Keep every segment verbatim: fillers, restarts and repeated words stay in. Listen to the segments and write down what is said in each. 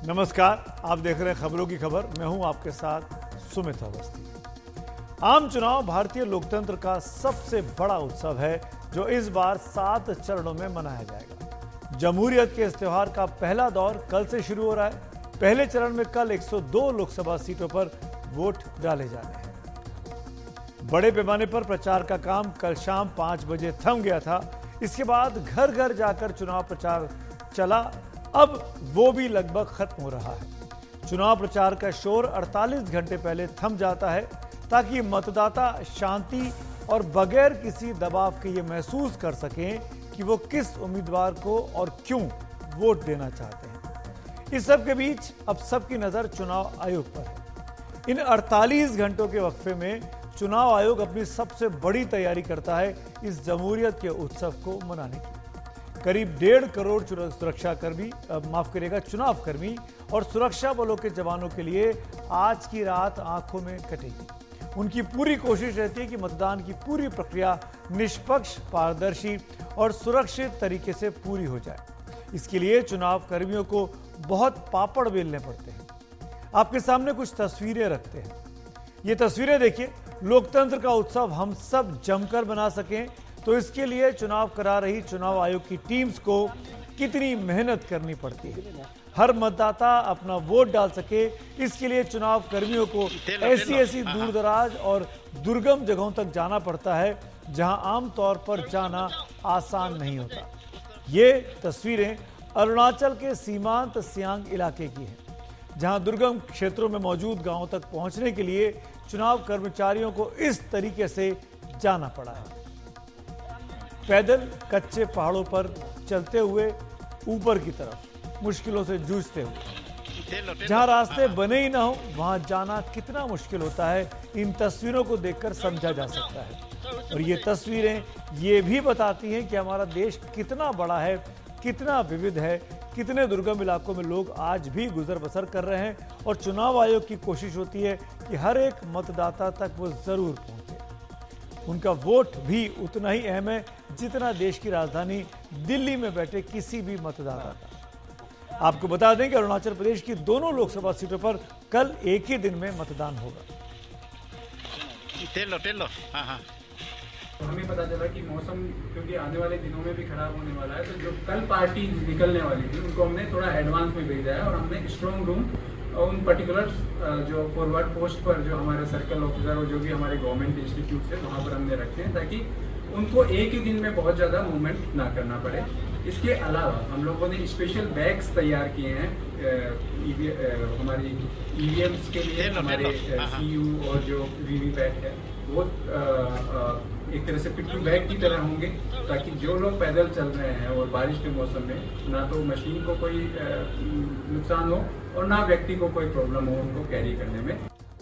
नमस्कार, आप देख रहे हैं खबरों की खबर। मैं हूं आपके साथ सुमित अवस्थी। आम चुनाव भारतीय लोकतंत्र का सबसे बड़ा उत्सव है जो इस बार सात चरणों में मनाया जाएगा। जमहूरियत के इस त्योहार का पहला दौर कल से शुरू हो रहा है। पहले चरण में कल एक सौ दो लोकसभा सीटों पर वोट डाले जाने हैं। बड़े पैमाने पर प्रचार का काम कल शाम पांच बजे थम गया था। इसके बाद घर घर जाकर चुनाव प्रचार चला। अब वो भी लगभग खत्म हो रहा है। चुनाव प्रचार का शोर अड़तालीस घंटे पहले थम जाता है ताकि मतदाता शांति और बगैर किसी दबाव के ये महसूस कर सकें कि वो किस उम्मीदवार को और क्यों वोट देना चाहते हैं। इस सब के बीच अब सबकी नजर चुनाव आयोग पर है। इन अड़तालीस घंटों के वक्फे में चुनाव आयोग अपनी सबसे बड़ी तैयारी करता है इस जमहूरियत के उत्सव को मनाने की। करीब डेढ़ करोड़ सुरक्षा कर्मी माफ करिएगा चुनाव कर्मी और सुरक्षा बलों के जवानों के लिए आज की रात आंखों में कटेगी। उनकी पूरी कोशिश रहती है कि मतदान की पूरी प्रक्रिया निष्पक्ष, पारदर्शी और सुरक्षित तरीके से पूरी हो जाए। इसके लिए चुनाव कर्मियों को बहुत पापड़ बेलने पड़ते हैं। आपके सामने कुछ तस्वीरें रखते हैं। ये तस्वीरें देखिए। लोकतंत्र का उत्सव हम सब जमकर बना सकें तो इसके लिए चुनाव करा रही चुनाव आयोग की टीम्स को कितनी मेहनत करनी पड़ती है। हर मतदाता अपना वोट डाल सके, इसके लिए चुनाव कर्मियों को ऐसी ऐसी दूरदराज और दुर्गम जगहों तक जाना पड़ता है जहां आमतौर पर जाना आसान नहीं होता। ये तस्वीरें अरुणाचल के सीमांत सियांग इलाके की हैं, जहां दुर्गम क्षेत्रों में मौजूद गांवों तक पहुंचने के लिए चुनाव कर्मचारियों को इस तरीके से जाना पड़ा है। पैदल कच्चे पहाड़ों पर चलते हुए ऊपर की तरफ मुश्किलों से जूझते हुए। जहां रास्ते बने ही ना हो वहां जाना कितना मुश्किल होता है, इन तस्वीरों को देखकर समझा जा सकता है। और ये तस्वीरें ये भी बताती हैं कि हमारा देश कितना बड़ा है, कितना विविध है, कितने दुर्गम इलाकों में लोग आज भी गुजर बसर कर रहे हैं। और चुनाव आयोग की कोशिश होती है कि हर एक मतदाता तक वो जरूर पहुंचे। उनका वोट भी उतना ही अहम है जितना देश की राजधानी दिल्ली में बैठे किसी भी मतदाता का। आपको बता दें कि अरुणाचल प्रदेश की दोनों लोकसभा सीटों पर कल एक ही दिन में मतदान होगा। टेलो, टेलो। हाँ, हाँ। हमें पता चला कि मौसम क्योंकि आने वाले दिनों में भी खराब होने वाला है, तो जो कल पार्टी निकलने वाली थी उनको हमने थोड़ा एडवांस में भेजा है और हमने स्ट्रॉन्ग रूम उन पर्टिकुलर जो फॉरवर्ड पोस्ट पर जो हमारे सर्कल ऑफिसर और जो भी हमारे गवर्नमेंट इंस्टीट्यूट है वहाँ पर हमने रखे हैं ताकि उनको एक ही दिन में बहुत ज़्यादा मूवमेंट ना करना पड़े। इसके अलावा हम लोगों ने स्पेशल बैग्स तैयार किए हैं हमारी ईवीएम्स के लिए। हमारे सीयू और जो वीवीपैट है वो एक तरह से पिट्ठू बैग की तरह होंगे ताकि जो लोग पैदल चल रहे हैं और बारिश के मौसम में ना तो मशीन को कोई नुकसान हो और ना व्यक्ति को कोई प्रॉब्लम हो उनको कैरी करने में।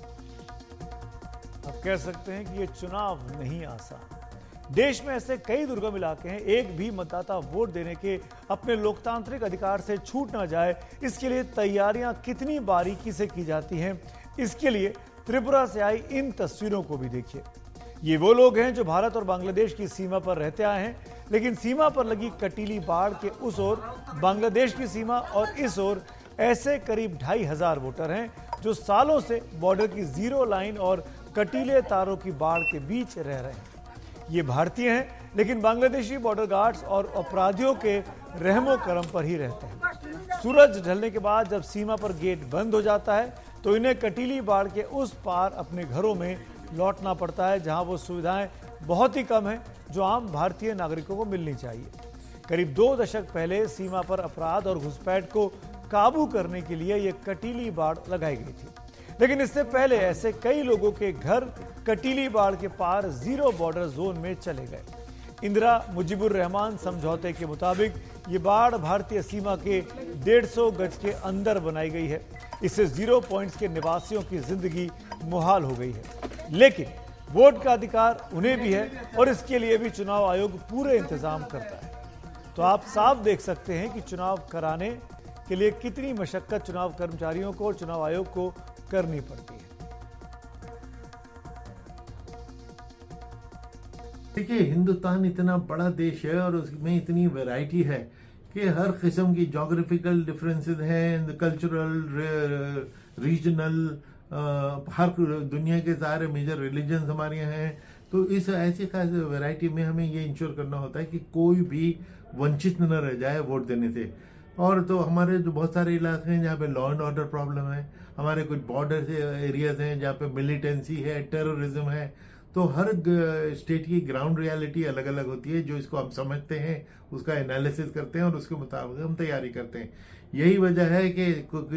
आप कह सकते हैं कि ये चुनाव नहीं आसान। देश में ऐसे कई दुर्गम इलाके हैं, एक भी मतदाता वोट देने के अपने लोकतांत्रिक अधिकार से छूट ना जाए, इसके लिए तैयारियां कितनी बारीकी से की जाती हैं। इसके लिए त्रिपुरा से आई इन तस्वीरों को भी देखिए। ये वो लोग हैं जो भारत और बांग्लादेश की सीमा पर रहते आए हैं, लेकिन सीमा पर लगी कटीली बाढ़ के उस ओर बांग्लादेश की सीमा और इस ओर ऐसे करीब ढाई हजार वोटर हैं जो सालों से बॉर्डर की जीरो लाइन और कटीले तारों की बाढ़ के बीच रह रहे हैं। ये भारतीय हैं लेकिन बांग्लादेशी बॉर्डर गार्ड्स और अपराधियों के रहमो करम पर ही रहते हैं। सूरज ढलने के बाद जब सीमा पर गेट बंद हो जाता है तो इन्हें कटीली बाढ़ के उस पार अपने घरों में लौटना पड़ता है जहां वो सुविधाएं बहुत ही कम हैं जो आम भारतीय नागरिकों को मिलनी चाहिए। करीब दो दशक पहले सीमा पर अपराध और घुसपैठ को काबू करने के लिए ये कटीली बाढ़ लगाई गई थी, लेकिन इससे पहले ऐसे कई लोगों के घर कटीली बाढ़ के पार जीरो बॉर्डर जोन में चले गए। इंदिरा मुजीबुर रहमान समझौते के मुताबिक ये बाढ़ भारतीय सीमा के डेढ़ सौ गज के अंदर बनाई गई है। इससे जीरो पॉइंट्स के निवासियों की जिंदगी मुहाल हो गई है। लेकिन वोट का अधिकार उन्हें भी है और इसके लिए भी चुनाव आयोग पूरे इंतजाम करता है। तो आप साफ देख सकते हैं कि चुनाव कराने के लिए कितनी मशक्कत चुनाव कर्मचारियों को और चुनाव आयोग को करनी पड़ती है। देखिए, हिंदुस्तान इतना बड़ा देश है और उसमें इतनी वैरायटी है कि हर किस्म की जोग्राफिकल डिफरेंसेस हैं, कल्चरल, रीजनल, हर दुनिया के सारे मेजर रिलीजन्स हमारे यहाँ हैं। तो इस ऐसी खास वैरायटी में हमें ये इंश्योर करना होता है कि कोई भी वंचित न रह जाए वोट देने से। और तो हमारे जो बहुत सारे इलाके हैं जहाँ पे लॉ एंड ऑर्डर प्रॉब्लम है, हमारे कुछ बॉर्डर एरियाज हैं जहाँ पे मिलिटेंसी है, टेररिज्म है। तो हर स्टेट की ग्राउंड रियलिटी अलग अलग होती है, जो इसको हम समझते हैं, उसका एनालिसिस करते हैं और उसके मुताबिक हम तैयारी करते हैं। यही वजह है कि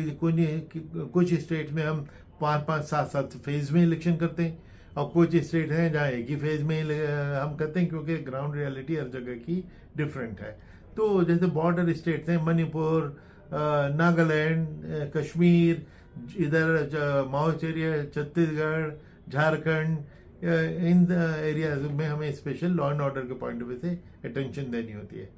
कुछ स्टेट में हम पाँच पाँच सात सात फेज में इलेक्शन करते हैं और कुछ स्टेट हैं जहाँ एक ही फेज में हम करते हैं, क्योंकि ग्राउंड रियलिटी हर जगह की डिफरेंट है। तो जैसे बॉर्डर स्टेट्स हैं, मणिपुर, नागालैंड, कश्मीर, इधर माओवादी एरिया, छत्तीसगढ़, झारखंड, इन एरियाज में हमें स्पेशल लॉ एंड ऑर्डर के पॉइंट ऑफ व्यू से अटेंशन देनी होती है।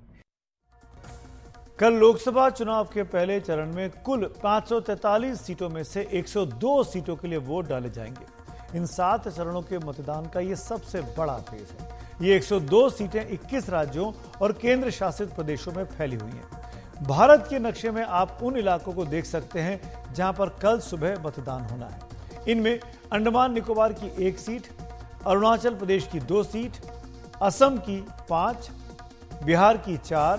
कल लोकसभा चुनाव के पहले चरण में कुल पाँच सौ तैंतालीस सीटों में से एक सौ दो सीटों के लिए वोट डाले जाएंगे। इन सात चरणों के मतदान का यह सबसे बड़ा फेज है। ये एक सौ दो सीटें इक्कीस राज्यों और केंद्र शासित प्रदेशों में फैली हुई हैं। भारत के नक्शे में आप उन इलाकों को देख सकते हैं जहां पर कल सुबह मतदान होना है। इनमें अंडमान निकोबार की एक सीट, अरुणाचल प्रदेश की दो सीट, असम की पांच, बिहार की चार,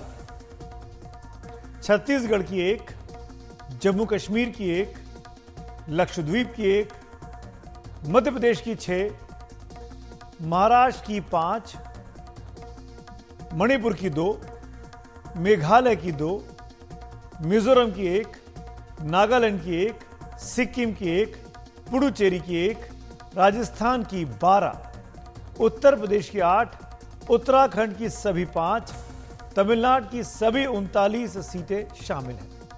छत्तीसगढ़ की एक, जम्मू कश्मीर की एक, लक्षद्वीप की एक, मध्य प्रदेश की छह, महाराष्ट्र की पांच, मणिपुर की दो, मेघालय की दो, मिजोरम की एक, नागालैंड की एक, सिक्किम की एक, पुडुचेरी की एक, राजस्थान की बारह, उत्तर प्रदेश की आठ, उत्तराखंड की सभी पांच, तमिलनाडु की सभी उनतालीस सीटें शामिल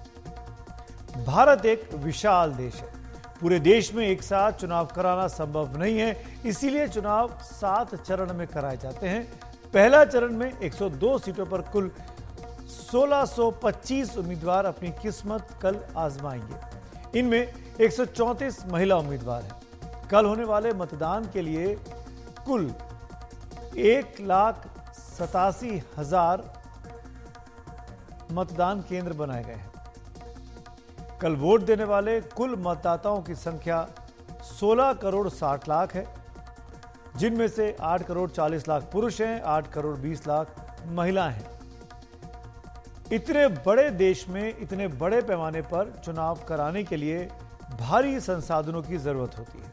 हैं। भारत एक विशाल देश है। पूरे देश में एक साथ चुनाव कराना संभव नहीं है, इसीलिए चुनाव सात चरण में कराए जाते हैं। पहला चरण में एक सौ दो सीटों पर कुल सोलह सौ पच्चीस उम्मीदवार अपनी किस्मत कल आजमाएंगे। इनमें एक सौ चौंतीस महिला उम्मीदवार हैं। कल होने वाले मतदान के लिए कुल एक लाख सतासी हजार मतदान केंद्र बनाए गए हैं। कल वोट देने वाले कुल मतदाताओं की संख्या सोलह करोड़ साठ लाख है, जिनमें से आठ करोड़ चालीस लाख पुरुष हैं, आठ करोड़ बीस लाख महिलाएं हैं। इतने बड़े देश में इतने बड़े पैमाने पर चुनाव कराने के लिए भारी संसाधनों की जरूरत होती है।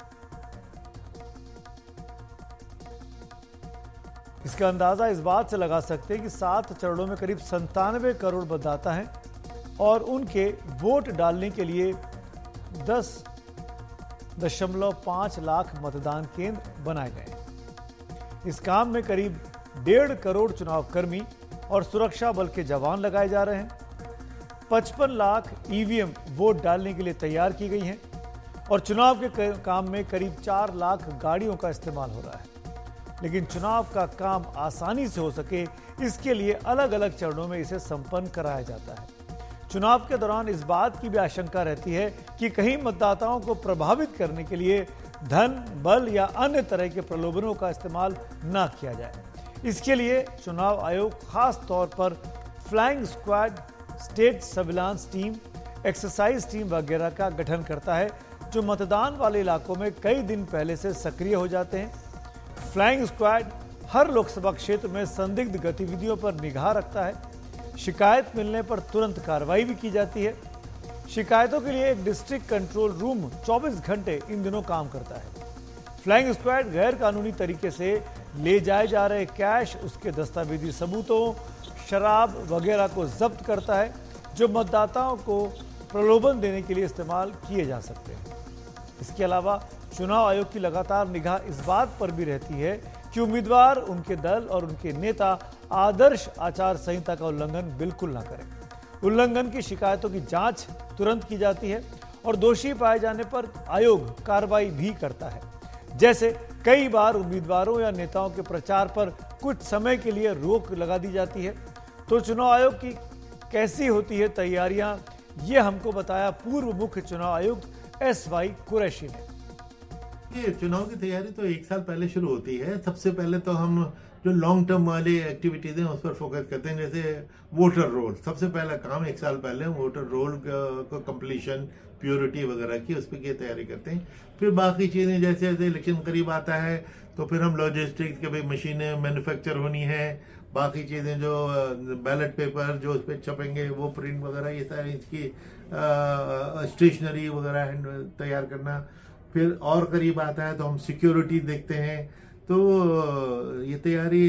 इसका अंदाजा इस बात से लगा सकते हैं कि सात चरणों में करीब संतानवे करोड़ मतदाता हैं और उनके वोट डालने के लिए दस दशमलव पांच लाख मतदान केंद्र बनाए गए हैं। इस काम में करीब डेढ़ करोड़ चुनाव कर्मी और सुरक्षा बल के जवान लगाए जा रहे हैं। पचपन लाख ईवीएम वोट डालने के लिए तैयार की गई हैं और चुनाव के काम में करीब चार लाख गाड़ियों का इस्तेमाल हो रहा है। लेकिन चुनाव का काम आसानी से हो सके, इसके लिए अलग अलग चरणों में इसे संपन्न कराया जाता है। चुनाव के दौरान इस बात की भी आशंका रहती है कि कहीं मतदाताओं को प्रभावित करने के लिए धन, बल या अन्य तरह के प्रलोभनों का इस्तेमाल न किया जाए। इसके लिए चुनाव आयोग खास तौर पर flying squad, state surveillance team, exercise team वगैरह का गठन करता है, जो मतदान वाले इलाकों में कई दिन पहले से सक्रिय हो जाते हैं। फ्लाइंग स्क्वाड हर लोकसभा क्षेत्र में संदिग्ध गतिविधियों पर निगाह रखता है। शिकायत मिलने पर तुरंत कार्रवाई भी की जाती है। शिकायतों के लिए एक डिस्ट्रिक्ट कंट्रोल रूम चौबीस घंटे इन दिनों काम करता है। फ्लाइंग स्क्वाड गैर कानूनी तरीके से ले जाए जा रहे कैश, उसके दस्तावेजी सबूतों, शराब वगैरह को जब्त करता है, जो मतदाताओं को प्रलोभन देने के लिए इस्तेमाल किए जा सकते हैं। इसके अलावा चुनाव आयोग की लगातार निगाह इस बात पर भी रहती है कि उम्मीदवार, उनके दल और उनके नेता आदर्श आचार संहिता का उल्लंघन बिल्कुल ना करें। उल्लंघन की शिकायतों की जांच तुरंत की जाती है और दोषी पाए जाने पर आयोग कार्रवाई भी करता है। जैसे कई बार उम्मीदवारों या नेताओं के प्रचार पर कुछ समय के लिए रोक लगा दी जाती है। तो चुनाव आयोग की कैसी होती है तैयारियां, ये हमको बताया पूर्व मुख्य चुनाव आयुक्त एस वाई कुरैशी ने। ये चुनाव की तैयारी तो एक साल पहले शुरू होती है। सबसे पहले तो हम जो लॉन्ग टर्म वाली एक्टिविटीज हैं उस पर फोकस करते हैं, जैसे वोटर रोल। सबसे पहला काम एक साल पहले वोटर रोल को कंप्लीशन, प्योरिटी वगैरह की, उस पर की तैयारी करते हैं। फिर बाकी चीजें जैसे जैसे इलेक्शन करीब आता है तो फिर हम लॉजिस्टिक्स के भाई मशीनें मैन्युफैक्चर होनी है, बाकी चीजें जो बैलेट पेपर जो उस पर छपेंगे वो प्रिंट वगैरह, ये सारी इसकी स्टेशनरी वगैरह तैयार करना। फिर और करीब आता है तो हम सिक्योरिटी देखते हैं। तो ये तैयारी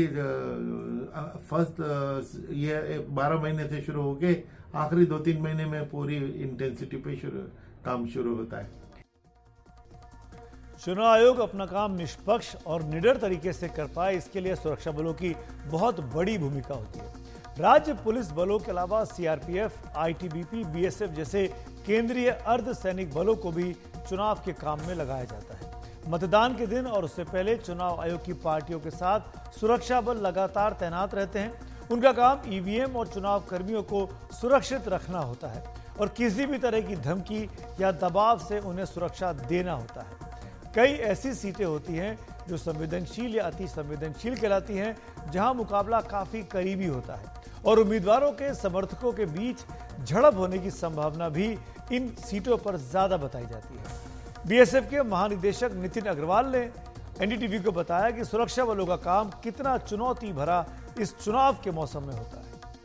फर्स्ट ये बारह महीने से शुरू होके आखिरी दो तीन महीने में पूरी इंटेंसिटी पे शुरू काम शुरू होता है। चुनाव आयोग अपना काम निष्पक्ष और निडर तरीके से कर पाए, इसके लिए सुरक्षा बलों की बहुत बड़ी भूमिका होती है। राज्य पुलिस बलों के अलावा सीआरपीएफ, आईटीबीपी, बीएसएफ जैसे केंद्रीय अर्धसैनिक बलों को भी चुनाव के काम में लगाया जाता है। मतदान के दिन और उससे पहले चुनाव आयोग की पार्टियों के साथ सुरक्षा बल लगातार तैनात रहते हैं। उनका काम ईवीएम और चुनाव कर्मियों को सुरक्षित रखना होता है और किसी भी तरह की धमकी या दबाव से उन्हें सुरक्षा देना होता है। कई ऐसी सीटें होती हैं जो संवेदनशील या अति संवेदनशील कहलाती हैं, जहां मुकाबला काफी करीबी होता है और उम्मीदवारों के समर्थकों के बीच झड़प होने की संभावना भी इन सीटों पर ज्यादा बताई जाती है। बीएसएफ के महानिदेशक नितिन अग्रवाल ने एनडीटीवी को बताया कि सुरक्षा बलों का काम कितना चुनौती भरा इस चुनाव के मौसम में होता है।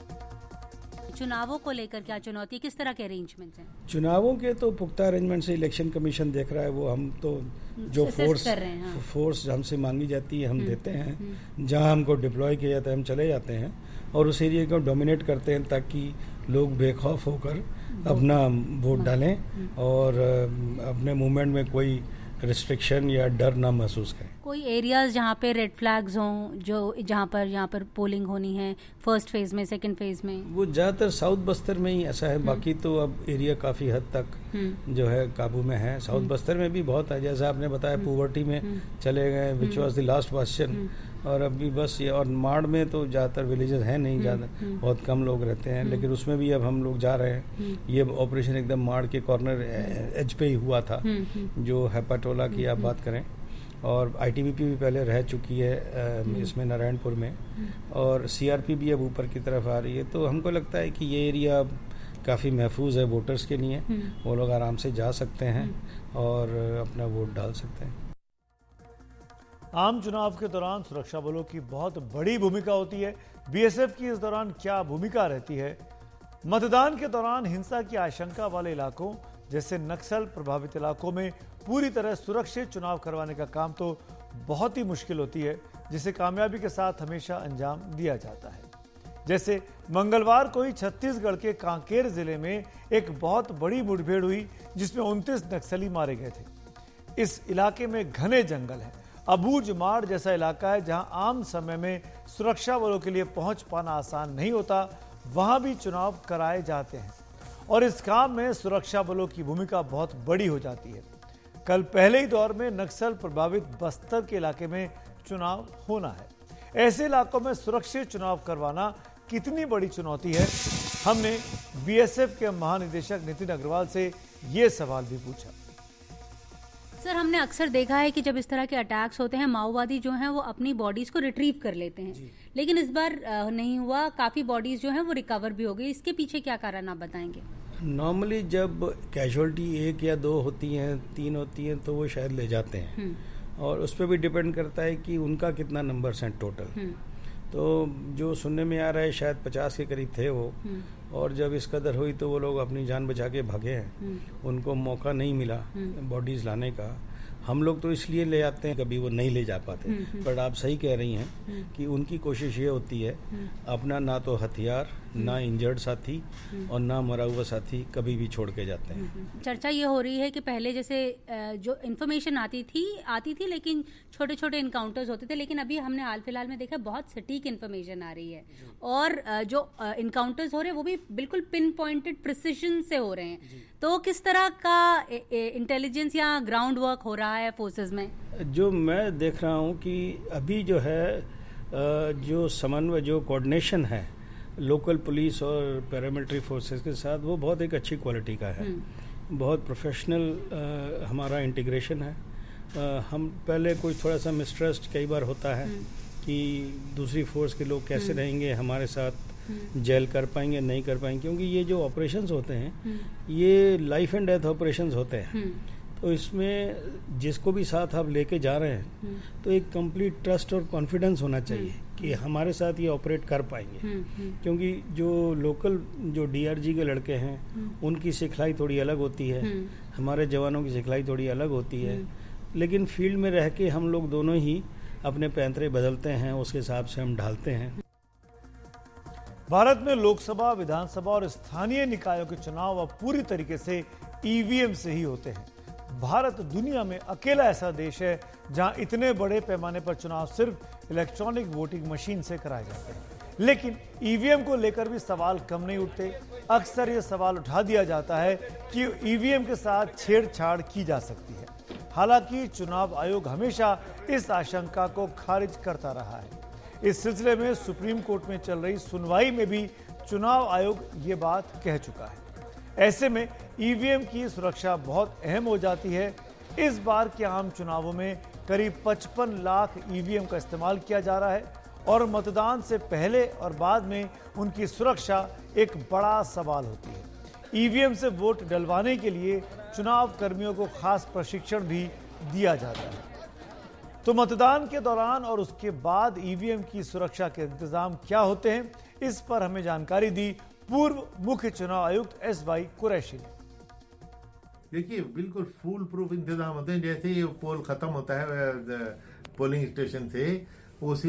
चुनावों को लेकर क्या चुनौती, किस तरह के अरेंजमेंट्स हैं? चुनावों के तो पुख्ता अरेंजमेंट से इलेक्शन कमीशन देख रहा है, वो हम तो जो फोर्स हाँ। फोर्स हमसे मांगी जाती है हम देते हैं। जहां हमको डिप्लॉय किया जाता है हम चले जाते हैं और उस एरिया को डोमिनेट करते हैं ताकि लोग बेखौफ होकर अपना वोट डालें और अपने मूवमेंट में कोई रिस्ट्रिक्शन या डर ना महसूस करें। कोई एरियाज जहाँ पे रेड फ्लैग्स हों, जो जहाँ पर यहाँ पर पोलिंग होनी है फर्स्ट फेज में, सेकंड फेज में? वो ज़्यादातर साउथ बस्तर में ही ऐसा है, बाकी तो अब एरिया काफ़ी हद तक जो है काबू में है। साउथ बस्तर में भी बहुत है, जैसा आपने बताया पुवर्टी में चले गए, which was the last question, और अभी बस ये, और माड़ में तो ज़्यादातर विलेजेस हैं नहीं, ज़्यादा बहुत कम लोग रहते हैं, लेकिन उसमें भी अब हम लोग जा रहे हैं। ये ऑपरेशन एकदम माड़ के कॉर्नर एज पे ही हुआ था, जो हैपाटोला की आप बात करें, और आईटीबीपी भी पहले रह चुकी है इसमें नारायणपुर में, और सीआरपी भी अब ऊपर की तरफ आ रही है। तो हमको लगता है कि ये एरिया अब काफ़ी महफूज है वोटर्स के लिए, वो लोग आराम से जा सकते हैं और अपना वोट डाल सकते हैं। आम चुनाव के दौरान सुरक्षा बलों की बहुत बड़ी भूमिका होती है। बीएसएफ की इस दौरान क्या भूमिका रहती है? मतदान के दौरान हिंसा की आशंका वाले इलाकों जैसे नक्सल प्रभावित इलाकों में पूरी तरह सुरक्षित चुनाव करवाने का काम तो बहुत ही मुश्किल होती है, जिसे कामयाबी के साथ हमेशा अंजाम दिया जाता है। जैसे मंगलवार को ही छत्तीसगढ़ के कांकेर जिले में एक बहुत बड़ी मुठभेड़ हुई, जिसमें उनतीस नक्सली मारे गए थे। इस इलाके में घने जंगल है, अबूझ माड़ जैसा इलाका है, जहां आम समय में सुरक्षा बलों के लिए पहुंच पाना आसान नहीं होता। वहां भी चुनाव कराए जाते हैं और इस काम में सुरक्षा बलों की भूमिका बहुत बड़ी हो जाती है। कल पहले ही दौर में नक्सल प्रभावित बस्तर के इलाके में चुनाव होना है। ऐसे इलाकों में सुरक्षित चुनाव करवाना कितनी बड़ी चुनौती है, हमने बीएसएफ के महानिदेशक नितिन अग्रवाल से ये सवाल भी पूछा। सर, हमने अक्सर देखा है कि जब इस तरह के अटैक्स होते हैं, माओवादी जो हैं वो अपनी बॉडीज को रिट्रीव कर लेते हैं, लेकिन इस बार नहीं हुआ, काफी बॉडीज जो हैं वो रिकवर भी हो गई। इसके पीछे क्या कारण आप बताएंगे? नॉर्मली जब कैजुअलिटी एक या दो होती हैं, तीन होती हैं, तो वो शायद ले जाते हैं, और उस पर भी डिपेंड करता है कि उनका कितना नंबर्स हैं टोटल। तो जो सुनने में आ रहा है शायद पचास के करीब थे वो, और जब इस कदर हुई तो वो लोग अपनी जान बचा के भागे हैं, उनको मौका नहीं मिला बॉडीज लाने का। हम लोग तो इसलिए ले आते हैं, कभी वो नहीं ले जा पाते। बट आप सही कह रही हैं कि उनकी कोशिश ये होती है अपना ना तो हथियार, ना इंजर्ड साथी और ना मरा हुआ साथी कभी भी छोड़ के जाते हैं। चर्चा ये हो रही है कि पहले जैसे जो इन्फॉर्मेशन आती थी आती थी लेकिन छोटे छोटे इनकाउंटर्स होते थे, लेकिन अभी हमने हाल फिलहाल में देखा बहुत सटीक इन्फॉर्मेशन आ रही है, और जो इनकाउंटर्स हो रहे हैं वो भी बिल्कुल पिन पॉइंटेड प्रिसिजन से हो रहे हैं। तो किस तरह का इंटेलिजेंस या ग्राउंड वर्क हो रहा है फोर्सेस में? जो मैं देख रहा हूँ कि अभी जो है जो समन्वय, जो कोऑर्डिनेशन है लोकल पुलिस और पैरामिलिट्री फोर्सेस के साथ, वो बहुत एक अच्छी क्वालिटी का है। बहुत प्रोफेशनल हमारा इंटीग्रेशन है, हम पहले कोई थोड़ा सा मिसट्रस्ट कई बार होता है कि दूसरी फोर्स के लोग कैसे रहेंगे हमारे साथ, जेल कर पाएंगे नहीं कर पाएंगे, क्योंकि ये जो ऑपरेशंस होते हैं ये लाइफ एंड डेथ ऑपरेशंस होते हैं। तो इसमें जिसको भी साथ आप लेके जा रहे हैं तो एक कंप्लीट ट्रस्ट और कॉन्फिडेंस होना चाहिए कि हमारे साथ ये ऑपरेट कर पाएंगे, क्योंकि जो लोकल जो डीआरजी के लड़के हैं उनकी सिखलाई थोड़ी अलग होती है, हमारे जवानों की सिखलाई थोड़ी अलग होती है, लेकिन फील्ड में रह के हम लोग दोनों ही अपने पैंतरे बदलते हैं, उस हिसाब से हम ढालते हैं। भारत में लोकसभा, विधानसभा और स्थानीय निकायों के चुनाव अब पूरी तरीके से ईवीएम से ही होते हैं। भारत दुनिया में अकेला ऐसा देश है जहां इतने बड़े पैमाने पर चुनाव सिर्फ इलेक्ट्रॉनिक वोटिंग मशीन से कराए जाते हैं। लेकिन ईवीएम को लेकर भी सवाल कम नहीं उठते। अक्सर यह सवाल उठा दिया जाता है कि ईवीएम के साथ छेड़छाड़ की जा सकती है। हालांकि चुनाव आयोग हमेशा इस आशंका को खारिज करता रहा है। इस सिलसिले में सुप्रीम कोर्ट में चल रही सुनवाई में भी चुनाव आयोग ये बात कह चुका है। ऐसे में ईवीएम की सुरक्षा बहुत अहम हो जाती है। इस बार के आम चुनावों में करीब पचपन लाख ईवीएम का इस्तेमाल किया जा रहा है और मतदान से पहले और बाद में उनकी सुरक्षा एक बड़ा सवाल होती है। ईवीएम से वोट डलवाने के लिए चुनाव कर्मियों को खास प्रशिक्षण भी दिया जाता है। तो मतदान के दौरान और उसके बाद ईवीएम की सुरक्षा के इंतजाम क्या होते हैं, इस पर हमें जानकारी दी पूर्व मुख्य चुनाव आयुक्त एस वाई कुरैशी ने। देखिए, बिल्कुल फूल प्रूफ इंतजाम होते हैं। जैसे ही पोल खत्म होता है पोलिंग स्टेशन से, उसी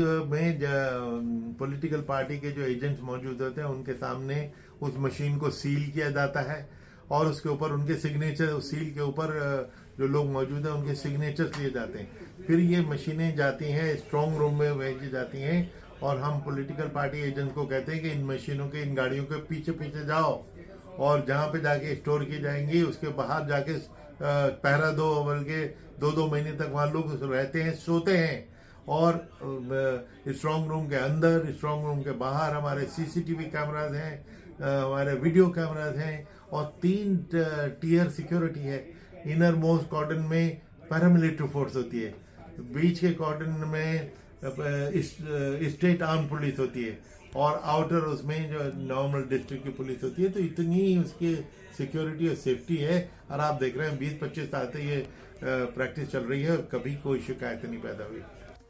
में पॉलिटिकल पार्टी के जो एजेंट्स मौजूद होते हैं उनके सामने उस मशीन को सील किया जाता है और उसके ऊपर उनके सिग्नेचर, उस सील के ऊपर जो लोग मौजूद हैं उनके सिग्नेचर्स लिए जाते हैं। फिर ये मशीनें जाती हैं स्ट्रांग रूम में भेजी जाती हैं और हम पॉलिटिकल पार्टी एजेंट को कहते हैं कि इन मशीनों के, इन गाड़ियों के पीछे पीछे जाओ और जहां पे जाके स्टोर की जाएंगी उसके बाहर जाके पहरा दो, बल्कि दो दो महीने तक वहां लोग रहते हैं, सोते हैं। और स्ट्रांग रूम के अंदर, स्ट्रांग रूम के बाहर हमारे सीसीटीवी कैमराज हैं, हमारे वीडियो कैमराज हैं और तीन टीयर सिक्योरिटी है। इनर मोस्ट कॉर्डन में पैरामिलिट्री फोर्स होती है, बीच के कॉर्डन में स्टेट आर्म पुलिस होती है और आउटर उसमें जो नॉर्मल डिस्ट्रिक्ट की पुलिस होती है। तो इतनी उसकी सिक्योरिटी और सेफ्टी है और आप देख रहे हैं बीस पच्चीस साल से ये प्रैक्टिस चल रही है और कभी कोई शिकायत नहीं पैदा हुई।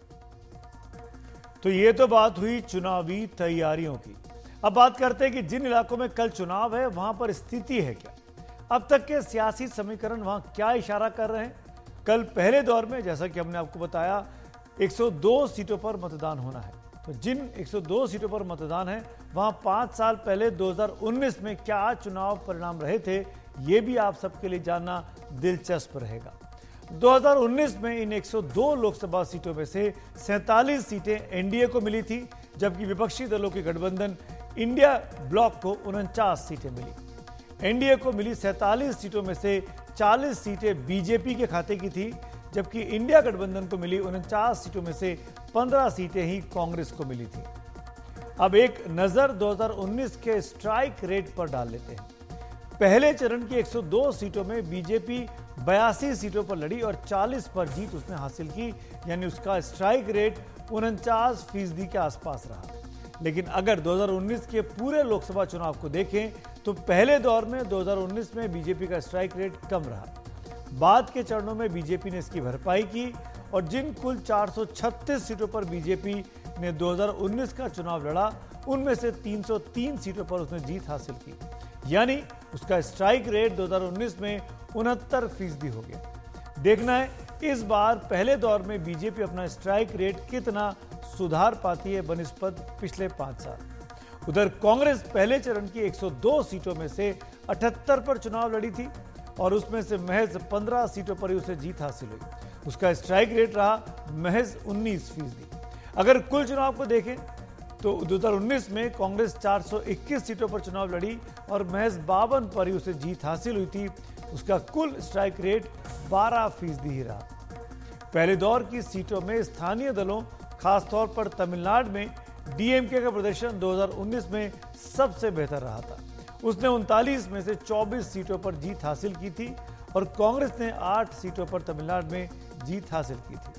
तो ये तो बात हुई चुनावी तैयारियों की। अब बात करते हैं कि जिन इलाकों में कल चुनाव है वहां पर स्थिति है क्या। अब तक के सियासी समीकरण वहां क्या इशारा कर रहे हैं। कल पहले दौर में जैसा कि हमने आपको बताया एक सौ दो सीटों पर मतदान होना है। तो जिन एक सौ दो सीटों पर मतदान है वहां पांच साल पहले दो हज़ार उन्नीस में क्या चुनाव परिणाम रहे थे, ये भी आप सबके लिए जानना दिलचस्प रहेगा। दो हज़ार उन्नीस में इन एक सौ दो लोकसभा सीटों में से सैंतालीस सीटें एनडीए को मिली थी, जबकि विपक्षी दलों के गठबंधन इंडिया ब्लॉक को उनचास सीटें मिली। एनडीए को मिली सैंतालीस सीटों में से चालीस सीटें बीजेपी के खाते की थी, जबकि इंडिया गठबंधन को मिली उनचास सीटों में से पंद्रह सीटें ही कांग्रेस को मिली थी। अब एक नजर दो हज़ार उन्नीस के स्ट्राइक रेट पर डाल लेते हैं। पहले चरण की एक सौ दो सीटों में बीजेपी बयासी सीटों पर लड़ी और चालीस पर जीत उसने हासिल की, यानी उसका स्ट्राइक रेट उनचास फीसदी के आसपास रहा। लेकिन अगर दो हज़ार उन्नीस के पूरे लोकसभा चुनाव को देखें तो पहले दौर में दो हज़ार उन्नीस में बीजेपी का स्ट्राइक रेट कम रहा। बाद के चरणों में बीजेपी ने इसकी भरपाई की और जिन कुल चार सौ छत्तीस सीटों पर बीजेपी ने दो हज़ार उन्नीस का चुनाव लड़ा, उनमें से तीन सौ तीन सीटों पर उसने जीत हासिल की, यानी उसका स्ट्राइक रेट दो हज़ार उन्नीस में उनहत्तर फीसदी हो गया। देखना है इस बार पहले दौर में बीजेपी अपना स्ट्राइक रेट कितना सुधार पाती है बनिस्पत पिछले पांच साल। उधर कांग्रेस पहले चरण की एक सौ दो सीटों में से अठहत्तर पर चुनाव लड़ी थी और उसमें से महज पंद्रह सीटों पर ही उसे जीत हासिल हुई। उसका स्ट्राइक रेट रहा महज उन्नीस फीसदी। अगर कुल चुनाव को देखें तो दो हज़ार उन्नीस में कांग्रेस चार सौ इक्कीस सीटों पर चुनाव लड़ी और महज बावन पर ही उसे जीत हासिल हुई थी। उसका कुल स्ट्राइक रेट बारह फीसदी ही रहा। पहले दौर की सीटों में स्थानीय दलों, खासतौर पर तमिलनाडु में डीएमके का प्रदर्शन दो हज़ार उन्नीस में सबसे बेहतर रहा था। उसने उनतालीस में से चौबीस सीटों पर जीत हासिल की थी और कांग्रेस ने आठ सीटों पर तमिलनाडु में जीत हासिल की थी।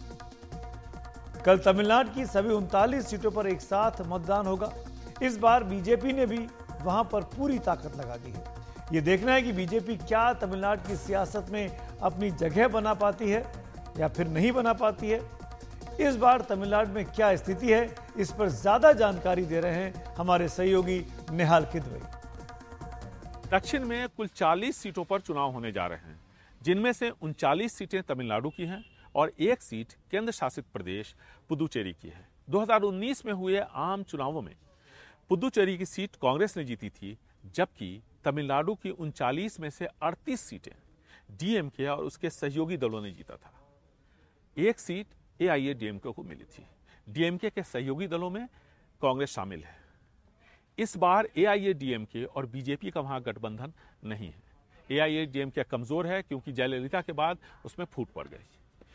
कल तमिलनाडु की सभी उनतालीस सीटों पर एक साथ मतदान होगा। इस बार बीजेपी ने भी वहां पर पूरी ताकत लगा दी है। ये देखना है कि बीजेपी क्या तमिलनाडु की सियासत में अपनी जगह बना पाती है या फिर नहीं बना पाती है। इस बार तमिलनाडु में क्या स्थिति है, इस पर ज्यादा जानकारी दे रहे हैं हमारे सहयोगी निहाल किदवई। दक्षिण में कुल चालीस सीटों पर चुनाव होने जा रहे हैं, जिनमें से उनचालीस सीटें तमिलनाडु की हैं और एक सीट केंद्र शासित प्रदेश पुदुचेरी की है। दो हज़ार उन्नीस में हुए आम चुनावों में पुदुचेरी की सीट कांग्रेस ने जीती थी, जबकि तमिलनाडु की उनचालीस में से अड़तीस सीटें डीएमके और उसके सहयोगी दलों ने जीता था। एक सीट एआईएडीएमके को मिली थी। डीएमके के सहयोगी दलों में कांग्रेस शामिल है। इस बार एआईएडीएमके और बीजेपी का वहां गठबंधन नहीं है। एआईएडीएमके कमजोर है क्योंकि जयललिता के बाद उसमें फूट पड़ गई।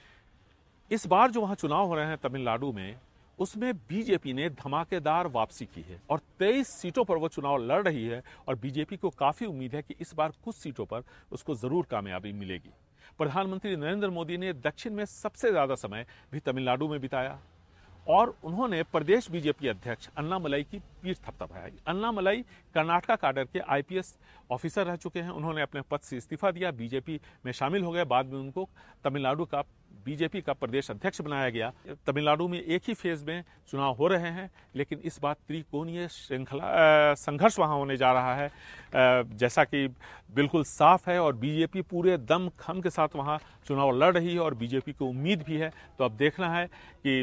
इस बार जो वहां चुनाव हो रहे हैं तमिलनाडु में, उसमें बीजेपी ने धमाकेदार वापसी की है और तेईस सीटों पर वो चुनाव लड़ रही है और बीजेपी को काफी उम्मीद है कि इस बार कुछ सीटों पर उसको जरूर कामयाबी मिलेगी। प्रधानमंत्री नरेंद्र मोदी ने दक्षिण में सबसे ज्यादा समय भी तमिलनाडु में बिताया और उन्होंने प्रदेश बीजेपी अध्यक्ष अन्नामलाई की पीठ थपथपाई। अन्नामलाई कर्नाटका काडर के आईपीएस ऑफिसर रह चुके हैं। उन्होंने अपने पद से इस्तीफा दिया, बीजेपी में शामिल हो गए। बाद में उनको तमिलनाडु का बीजेपी का प्रदेश अध्यक्ष बनाया गया। तमिलनाडु में एक ही फेज में चुनाव हो रहे हैं, लेकिन इस बार त्रिकोणीय श्रृंखला संघर्ष वहां होने जा रहा है, जैसा कि बिल्कुल साफ है। और बीजेपी पूरे दम खम के साथ वहां चुनाव लड़ रही है और बीजेपी को उम्मीद भी है। तो अब देखना है कि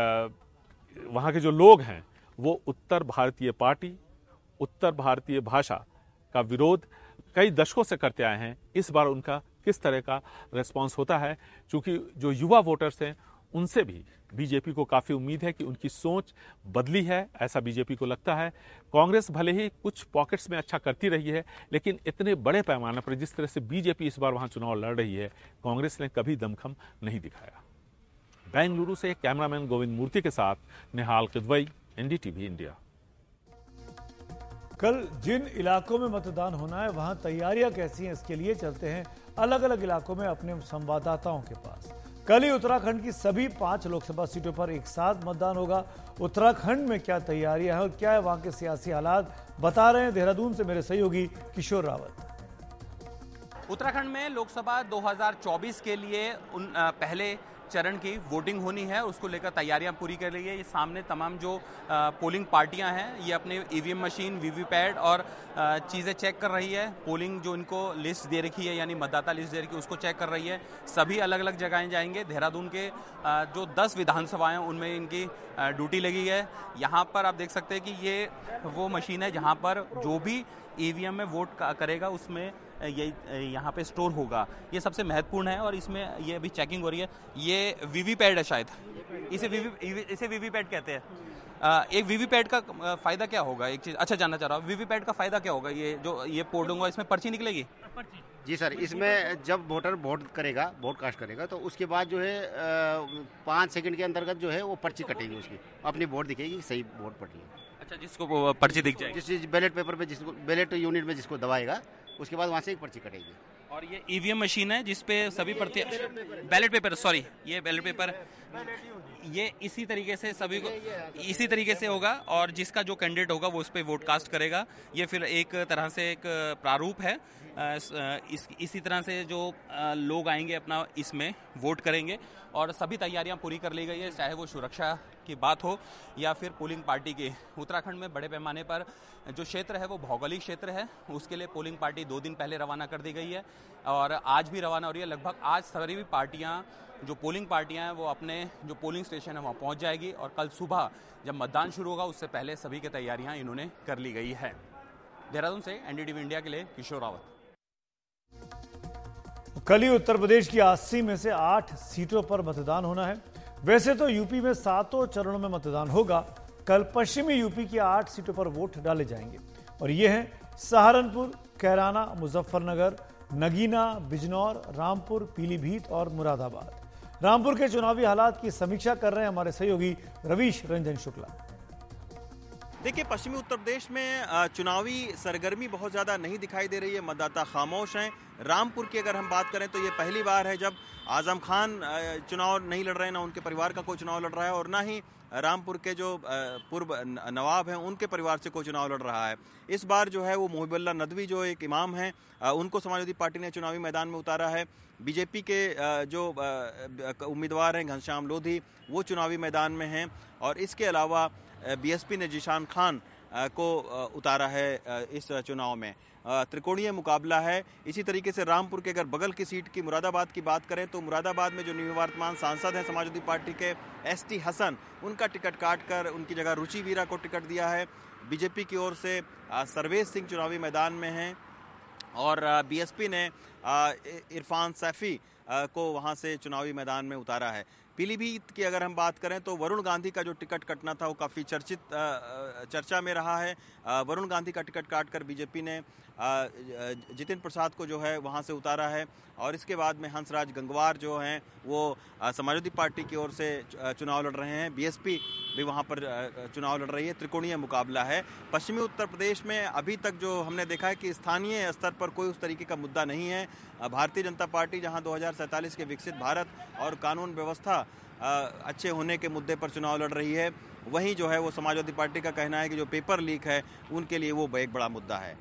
वहां के जो लोग हैं वो उत्तर भारतीय पार्टी, उत्तर भारतीय भाषा का विरोध कई दशकों से करते आए हैं। इस बार उनका किस तरह का रिस्पांस होता है, क्योंकि जो युवा वोटर्स हैं उनसे भी बीजेपी को काफी उम्मीद है कि उनकी सोच बदली है, ऐसा बीजेपी को लगता है। कांग्रेस भले ही कुछ पॉकेट्स में अच्छा करती रही है, लेकिन इतने बड़े पैमाने पर जिस तरह से बीजेपी इस बार वहां चुनाव लड़ रही है, कांग्रेस ने कभी दमखम नहीं दिखाया। बेंगलुरु से कैमरामैन गोविंद मूर्ति के साथ निहाल किदवई, एनडीटीवी इंडिया। कल जिन इलाकों में मतदान होना है वहां तैयारियां कैसी हैं, इसके लिए चलते हैं अलग अलग इलाकों में अपने संवाददाताओं के पास। कल ही उत्तराखंड की सभी पांच लोकसभा सीटों पर एक साथ मतदान होगा। उत्तराखंड में क्या तैयारियां हैं और क्या है वहां के सियासी हालात, बता रहे हैं देहरादून से मेरे सहयोगी किशोर रावत। उत्तराखंड में लोकसभा दो हज़ार चौबीस के लिए उन आ, पहले चरण की वोटिंग होनी है, उसको लेकर तैयारियां पूरी कर रही है। ये सामने तमाम जो आ, पोलिंग पार्टियां हैं, ये अपने ईवीएम मशीन, वीवीपैट और चीज़ें चेक कर रही है। पोलिंग जो इनको लिस्ट दे रखी है, यानी मतदाता लिस्ट दे रखी है, उसको चेक कर रही है। सभी अलग अलग जगहें जाएंगे। देहरादून के आ, जो दस विधानसभाएं उनमें इनकी ड्यूटी लगी है। यहाँ पर आप देख सकते हैं कि ये वो मशीन है जहाँ पर जो भी ईवीएम में वोट करेगा उसमें ये यहाँ पे स्टोर होगा। ये सबसे महत्वपूर्ण है और इसमें ये अभी चेकिंग हो रही है। ये वीवीपैट है, शायद इसे वीवी इसे वीवीपैट कहते हैं। आ, एक वीवीपैट का फायदा क्या होगा, एक चीज अच्छा जानना चाह रहा हूँ, वीवीपैट का फायदा क्या होगा? ये जो ये पोल दूंगा, इसमें पर्ची निकलेगी? जी सर, इसमें जब वोटर वोट करेगा, वोट कास्ट करेगा, तो उसके बाद जो है पाँच सेकंड के अंतर्गत जो है वो पर्ची कटेगी, उसकी अपनी वोट दिखेगी, सही वोट पड़ी है। अच्छा, जिसको पर्ची दिख जाएगी, जिस बैलेट पेपर पे जिसको बैलेट यूनिट में जिसको दबाएगा, उसके बाद वहाँ से एक पर्ची कटेगी। और ये ईवीएम मशीन है जिसपे सभी प्रत्याशी बैलेट पेपर सॉरी ये बैलेट पेपर ये इसी तरीके से सभी को इसी तरीके से होगा और जिसका जो कैंडिडेट होगा वो उस पर वोट कास्ट करेगा। ये फिर एक तरह से एक प्रारूप है। इस, इसी तरह से जो लोग आएंगे अपना इसमें वोट करेंगे और सभी तैयारियां पूरी कर ली गई है, चाहे वो सुरक्षा की बात हो या फिर पोलिंग पार्टी की। उत्तराखंड में बड़े पैमाने पर जो क्षेत्र है वो भौगोलिक क्षेत्र है, उसके लिए पोलिंग पार्टी दो दिन पहले रवाना कर दी गई है और आज भी रवाना हो रही है। लगभग आज सभी पार्टियां जो पोलिंग पार्टियां हैं वो अपने जो पोलिंग स्टेशन है वहाँ पहुँच जाएगी और कल सुबह जब मतदान शुरू होगा उससे पहले सभी की तैयारियां इन्होंने कर ली गई है। देहरादून से एनडीटीवी इंडिया के लिए किशोर रावत। कल ही उत्तर प्रदेश की अस्सी में से आठ सीटों पर मतदान होना है। वैसे तो यूपी में सातों चरणों में मतदान होगा। कल पश्चिमी यूपी की आठ सीटों पर वोट डाले जाएंगे और ये हैं सहारनपुर, कैराना, मुजफ्फरनगर, नगीना, बिजनौर, रामपुर, पीलीभीत और मुरादाबाद। रामपुर के चुनावी हालात की समीक्षा कर रहे हैं हमारे सहयोगी रवीश रंजन शुक्ला। देखिए, पश्चिमी उत्तर प्रदेश में चुनावी सरगर्मी बहुत ज़्यादा नहीं दिखाई दे रही है, मतदाता खामोश हैं। रामपुर की अगर हम बात करें तो ये पहली बार है जब आज़म खान चुनाव नहीं लड़ रहे हैं, ना उनके परिवार का कोई चुनाव लड़ रहा है और ना ही रामपुर के जो पूर्व नवाब हैं उनके परिवार से कोई चुनाव लड़ रहा है। इस बार जो है वो मोहिबुल्लाह नदवी जो एक इमाम हैं, उनको समाजवादी पार्टी ने चुनावी मैदान में उतारा है। बीजेपी के जो उम्मीदवार हैं घनश्याम लोधी, वो चुनावी मैदान में हैं और इसके अलावा बीएसपी ने जीशान खान को उतारा है इस चुनाव में। त्रिकोणीय मुकाबला है। इसी तरीके से रामपुर के अगर बगल की सीट की मुरादाबाद की बात करें तो मुरादाबाद में जो निवर्तमान सांसद हैं समाजवादी पार्टी के एस टी हसन, उनका टिकट काट कर उनकी जगह रुचि वीरा को टिकट दिया है। बीजेपी की ओर से सर्वेश सिंह चुनावी मैदान में हैं और बीएसपी ने इरफान सैफी को वहां से चुनावी मैदान में उतारा है। पीलीभीत की अगर हम बात करें तो वरुण गांधी का जो टिकट कटना था वो काफ़ी चर्चित चर्चा में रहा है। वरुण गांधी का टिकट काटकर बीजेपी ने जितिन प्रसाद को जो है वहां से उतारा है और इसके बाद में हंसराज गंगवार जो हैं वो समाजवादी पार्टी की ओर से चुनाव लड़ रहे हैं। बीएसपी भी वहां पर चुनाव लड़ रही है। त्रिकोणीय मुकाबला है। पश्चिमी उत्तर प्रदेश में अभी तक जो हमने देखा है कि स्थानीय स्तर पर कोई उस तरीके का मुद्दा नहीं है। भारतीय जनता पार्टी जहां दो हज़ार सैंतालीस के विकसित भारत और कानून व्यवस्था अच्छे होने के मुद्दे पर चुनाव लड़ रही है, वहीं जो है वो समाजवादी पार्टी का कहना है कि जो पेपर लीक है उनके लिए वो एक बड़ा मुद्दा है।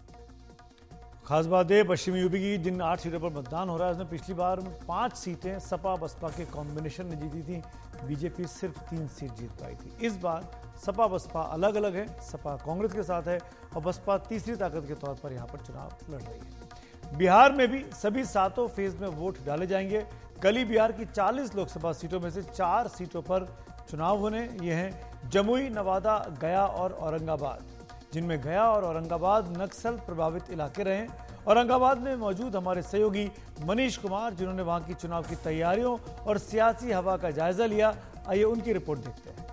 खास बात है पश्चिमी यूपी की जिन आठ सीटों पर मतदान हो रहा है उसमें पिछली बार पांच सीटें सपा बसपा के कॉम्बिनेशन ने जीती थी। बीजेपी सिर्फ तीन सीट जीत पाई थी। इस बार सपा बसपा अलग अलग है। सपा कांग्रेस के साथ है और बसपा तीसरी ताकत के तौर पर यहां पर चुनाव लड़ रही है। बिहार में भी सभी सातों फेज में वोट डाले जाएंगे। कल ही बिहार की चालीस लोकसभा सीटों में से चार सीटों पर चुनाव होने ये हैं जमुई, नवादा, गया और औरंगाबाद, जिनमें गया और औरंगाबाद नक्सल प्रभावित इलाके रहे। औरंगाबाद में मौजूद हमारे सहयोगी मनीष कुमार, जिन्होंने वहां की चुनाव की तैयारियों और सियासी हवा का जायजा लिया, आइए उनकी रिपोर्ट देखते हैं।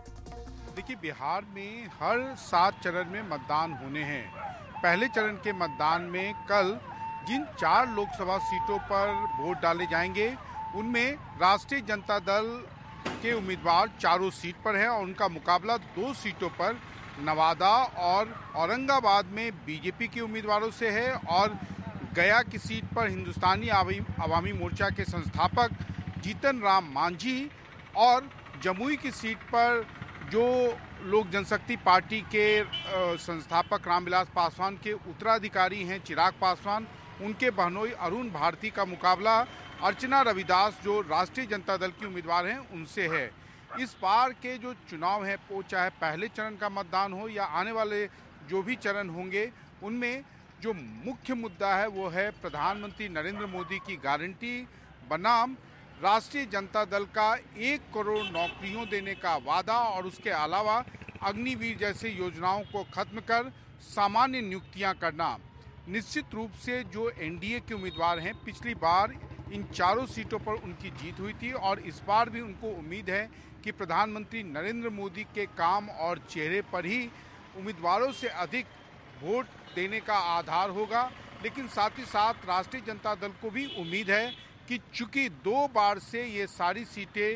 देखिए, बिहार में हर सात चरण में मतदान होने हैं। पहले चरण के मतदान में कल जिन चार लोकसभा सीटों पर वोट डाले जाएंगे उनमें राष्ट्रीय जनता दल के उम्मीदवार चारों सीट पर हैं और उनका मुकाबला दो सीटों पर नवादा और औरंगाबाद में बीजेपी के उम्मीदवारों से है और गया की सीट पर हिंदुस्तानी आवामी मोर्चा के संस्थापक जीतन राम मांझी और जमुई की सीट पर जो लोक जनशक्ति पार्टी के संस्थापक रामविलास पासवान के उत्तराधिकारी हैं चिराग पासवान, उनके बहनोई अरुण भारती का मुकाबला अर्चना रविदास जो राष्ट्रीय जनता दल की उम्मीदवार हैं उनसे है। इस बार के जो चुनाव है वो चाहे पहले चरण का मतदान हो या आने वाले जो भी चरण होंगे उनमें जो मुख्य मुद्दा है वो है प्रधानमंत्री नरेंद्र मोदी की गारंटी बनाम राष्ट्रीय जनता दल का एक करोड़ नौकरियों देने का वादा और उसके अलावा अग्निवीर जैसे योजनाओं को खत्म कर सामान्य नियुक्तियां करना। निश्चित रूप से जो एनडीए के उम्मीदवार हैं पिछली बार इन चारों सीटों पर उनकी जीत हुई थी और इस बार भी उनको उम्मीद है कि प्रधानमंत्री नरेंद्र मोदी के काम और चेहरे पर ही उम्मीदवारों से अधिक वोट देने का आधार होगा। लेकिन साथ ही साथ राष्ट्रीय जनता दल को भी उम्मीद है कि चूंकि दो बार से ये सारी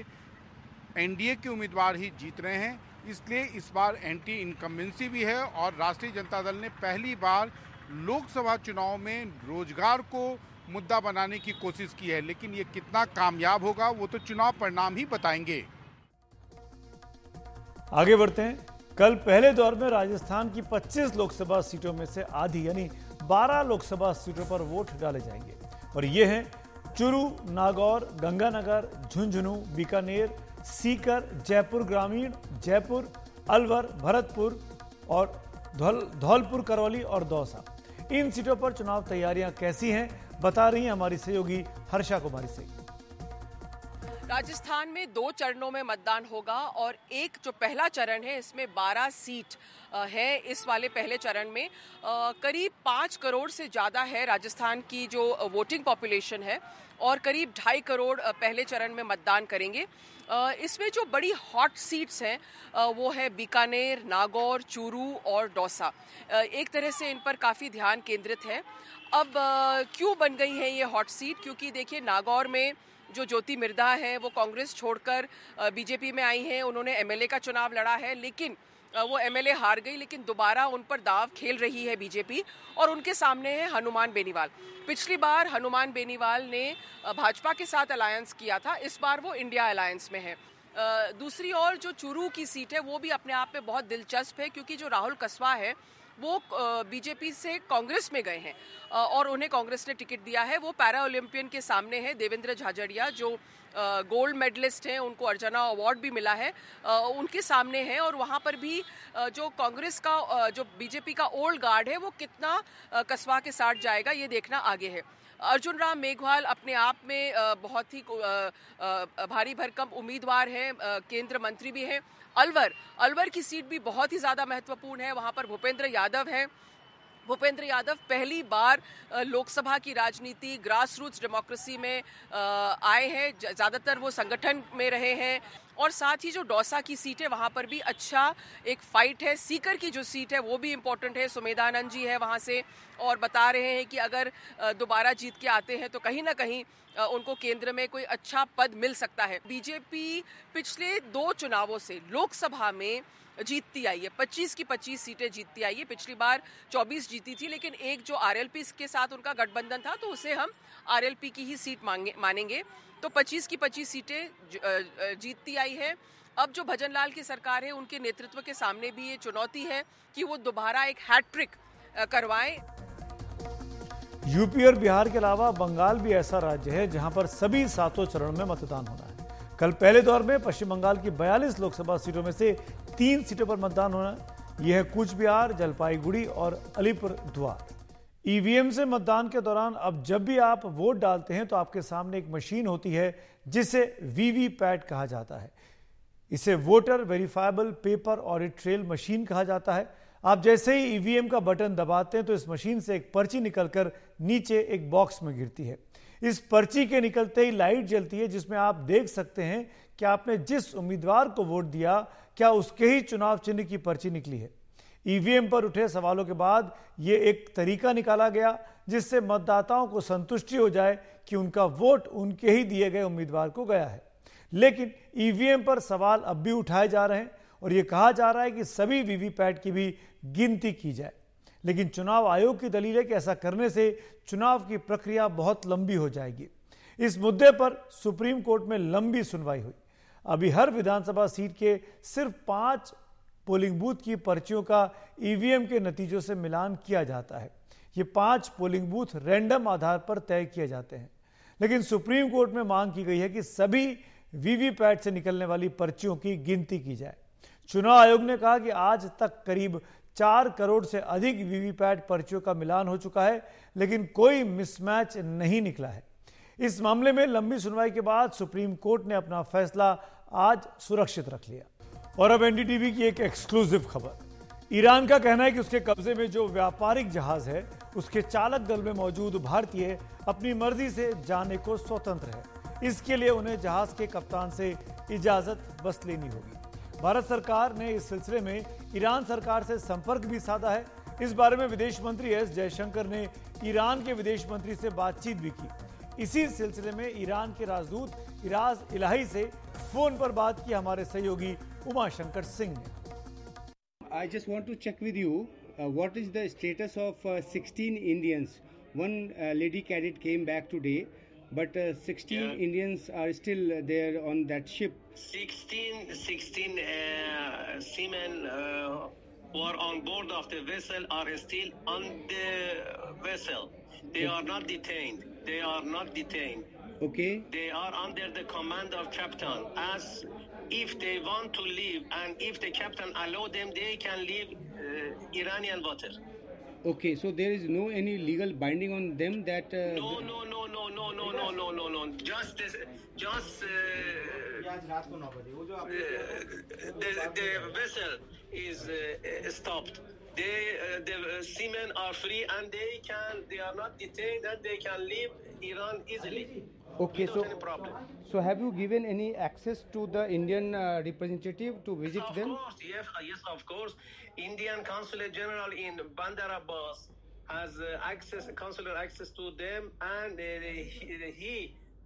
सीटें एनडीए के उम्मीदवार ही जीत रहे हैं, इसलिए इस बार एंटी इनकम्बेंसी भी है और राष्ट्रीय जनता दल ने पहली बार लोकसभा चुनाव में रोजगार को मुद्दा बनाने की कोशिश की है। लेकिन ये कितना कामयाब होगा वो तो चुनाव परिणाम ही बताएंगे। आगे बढ़ते हैं। कल पहले दौर में राजस्थान की पच्चीस लोकसभा सीटों में से आधी यानी बारह लोकसभा सीटों पर वोट डाले जाएंगे और ये हैं चुरू, नागौर, गंगानगर, झुंझुनू, बीकानेर, सीकर, जयपुर ग्रामीण, जयपुर, अलवर, भरतपुर और धौलपुर, करौली और दौसा। इन सीटों पर चुनाव तैयारियां कैसी हैं बता रही हैं हमारी सहयोगी हर्षा कुमारी सिंह। राजस्थान में दो चरणों में मतदान होगा और एक जो पहला चरण है इसमें बारह सीट है। इस वाले पहले चरण में करीब पाँच करोड़ से ज़्यादा है राजस्थान की जो वोटिंग पॉपुलेशन है और करीब ढाई करोड़ पहले चरण में मतदान करेंगे। इसमें जो बड़ी हॉट सीट्स हैं वो है बीकानेर, नागौर, चूरू और दौसा। एक तरह से इन पर काफ़ी ध्यान केंद्रित है। अब क्यों बन गई है ये हॉट सीट? क्योंकि देखिए नागौर में जो ज्योति मिर्धा है वो कांग्रेस छोड़कर बीजेपी में आई हैं। उन्होंने एमएलए का चुनाव लड़ा है लेकिन वो एमएलए हार गई, लेकिन दोबारा उन पर दाव खेल रही है बीजेपी और उनके सामने है हनुमान बेनीवाल। पिछली बार हनुमान बेनीवाल ने भाजपा के साथ अलायंस किया था, इस बार वो इंडिया अलायंस में है। दूसरी ओर जो चूरू की सीट है वो भी अपने आप में बहुत दिलचस्प है, क्योंकि जो राहुल कस्वा है वो बीजेपी से कांग्रेस में गए हैं और उन्हें कांग्रेस ने टिकट दिया है। वो पैरा ओलंपियन के सामने है देवेंद्र झाझड़िया, जो गोल्ड मेडलिस्ट हैं, उनको अर्चना अवार्ड भी मिला है, उनके सामने है। और वहाँ पर भी जो कांग्रेस का, जो बीजेपी का ओल्ड गार्ड है, वो कितना कस्बा के साथ जाएगा ये देखना आगे है। अर्जुन राम मेघवाल अपने आप में बहुत ही भारी भरकम उम्मीदवार हैं, केंद्र मंत्री भी हैं। अलवर अलवर की सीट भी बहुत ही ज़्यादा महत्वपूर्ण है, वहाँ पर भूपेंद्र यादव हैं। भूपेंद्र यादव पहली बार लोकसभा की राजनीति, ग्रास रूट्स डेमोक्रेसी में आए हैं, ज़्यादातर वो संगठन में रहे हैं। और साथ ही जो दौसा की सीट है वहाँ पर भी अच्छा एक फाइट है। सीकर की जो सीट है वो भी इम्पोर्टेंट है, सुमेधानंद जी है वहाँ से और बता रहे हैं कि अगर दोबारा जीत के आते हैं तो कहीं ना कहीं उनको केंद्र में कोई अच्छा पद मिल सकता है। बीजेपी पिछले दो चुनावों से लोकसभा में जीतती आई है, पच्चीस की पच्चीस सीटें जीतती आई है। पिछली बार चौबीस जीती थी, लेकिन एक जो आरएलपी के साथ उनका गठबंधन था तो उसे हम आरएलपी की ही सीट मांगे मानेंगे। तो पच्चीस की पच्चीस सीटें जीतती आई है। अब जो भजन लाल की सरकार है उनके नेतृत्व के सामने भी ये चुनौती है कि वो दोबारा एक हैट्रिक करवाएं। यूपी और बिहार के अलावा बंगाल भी ऐसा राज्य है जहां पर सभी सातों चरण में मतदान होना है। कल पहले दौर में पश्चिम बंगाल की बयालीस लोकसभा सीटों में से तीन सीटों पर मतदान होना है। यह है कूच बिहार, जलपाईगुड़ी और अलीपुरद्वार। ईवीएम से मतदान के दौरान अब जब भी आप वोट डालते हैं तो आपके सामने एक मशीन होती है जिसे वीवीपैट कहा जाता है। इसे voter verifiable paper audit trail machine कहा जाता है। आप जैसे ही ईवीएम का बटन दबाते हैं तो इस मशीन से एक पर्ची निकलकर नीचे एक बॉक्स में गिरती है। इस पर्ची के निकलते ही लाइट जलती है जिसमें आप देख सकते हैं कि आपने जिस उम्मीदवार को वोट दिया क्या उसके ही चुनाव चिन्ह की पर्ची निकली है। ईवीएम पर उठे सवालों के बाद ये एक तरीका निकाला गया जिससे मतदाताओं को संतुष्टि हो जाए कि उनका वोट उनके ही दिए गए उम्मीदवार को गया है। लेकिन ईवीएम पर सवाल अब भी उठाए जा रहे हैं और ये कहा जा रहा है कि सभी वीवीपैट की भी गिनती की जाए। लेकिन चुनाव आयोग की दलील है कि ऐसा करने से चुनाव की प्रक्रिया बहुत लंबी हो जाएगी। इस मुद्दे पर सुप्रीम कोर्ट में लंबी सुनवाई हुई। अभी हर विधानसभा सीट के सिर्फ पांच पोलिंग बूथ की पर्चियों का ईवीएम के नतीजों से मिलान किया जाता है। ये पांच पोलिंग बूथ रैंडम आधार पर तय किए जाते हैं। लेकिन सुप्रीम कोर्ट में मांग की गई है कि सभी वीवीपैट से निकलने वाली पर्चियों की गिनती की जाए। चुनाव आयोग ने कहा कि आज तक करीब चार करोड़ से अधिक वीवीपैट पर्चियों का मिलान हो चुका है, लेकिन कोई मिसमैच नहीं निकला है। इस मामले में लंबी सुनवाई के बाद सुप्रीम कोर्ट ने अपना फैसला आज सुरक्षित रख लिया। और अब एनडीटीवी की एक एक्सक्लूसिव खबर। ईरान का कहना है कि उसके कब्जे में जो व्यापारिक जहाज है उसके चालक दल में मौजूद भारतीय अपनी मर्जी से जाने को स्वतंत्र है। इसके लिए उन्हें जहाज के कप्तान से इजाजत बस लेनी होगी। भारत सरकार ने इस सिलसिले में ईरान सरकार से संपर्क भी साधा है। इस बारे में विदेश मंत्री एस जयशंकर ने ईरान के विदेश मंत्री से बातचीत भी की। इसी सिलसिले में ईरान के राजदूत इराज इलाही से फोन पर बात की हमारे सहयोगी उमाशंकर सिंह ने। I just want to check with you uh, what is the status of uh, sixteen Indians. One uh, lady cadet came back today, but uh, sixteen yeah. Indians are still there on that ship. sixteen, sixteen uh, seamen uh, who are on board of the vessel are still on the vessel. They are not detained. They are not detained. Okay. They are under the command of captain. As if they want to leave, and if the captain allow them, they can leave uh, Iranian water. Okay, so there is no any legal binding on them that. Uh, no, no, no, no, no, no, no, no, no, no. Just, this, just. Uh, uh, the, the vessel is uh, stopped. They, uh, the seamen are free, and they can. They are not detained, and they can leave Iran easily. Okay, so so have you given any access to the Indian uh, representative to visit of them? Of course, yes, yes, of course. Indian Consulate General in Bandar Abbas has uh, access, consular access to them, and uh, he, he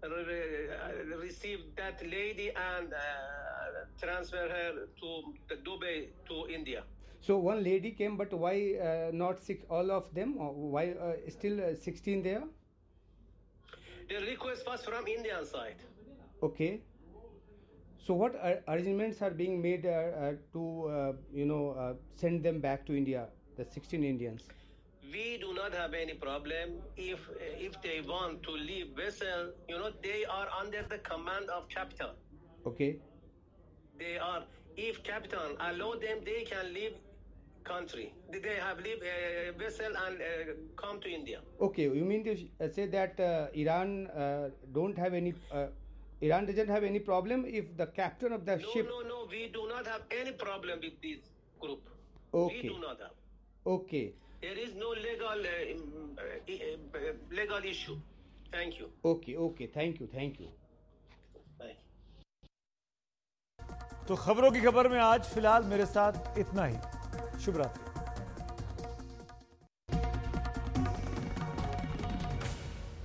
re- receive that lady and uh, transfer her to the Dubai to India. So one lady came, but why uh, not six, all of them? Or why uh, still uh, sixteen there? The request was from Indian side. Okay. So what uh, arrangements are being made uh, uh, to uh, you know uh, send them back to India, the sixteen Indians? We do not have any problem if if they want to leave vessel. You know, they are under the command of captain. Okay. They are. If captain allow them, they can leave country. They have leave a vessel and uh, come to India. Okay. You mean to uh, say that uh, Iran uh, don't have any? Uh, Iran doesn't have any problem if the captain of the no, ship. No, no, no. We do not have any problem with this group. Okay. We do not have. Okay. There is no legal uh, uh, legal issue. Thank you. Okay. Okay. Thank you. Thank you. Thank you. तो खबरों की खबर में आज फिलहाल मेरे साथ इतना ही। शुभ रात्रि।